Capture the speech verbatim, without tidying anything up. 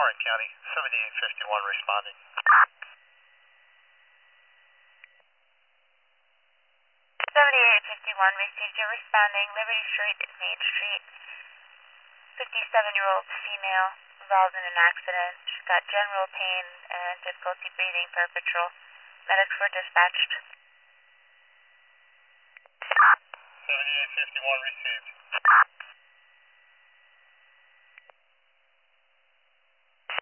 Warren County, seventy-eight fifty-one responding. seventy-eight fifty-one received. You're responding. Liberty Street, Main Street. fifty-seven-year-old female involved in an accident. She's got general pain and difficulty breathing per patrol. Medics were dispatched. seventy-eight fifty-one received.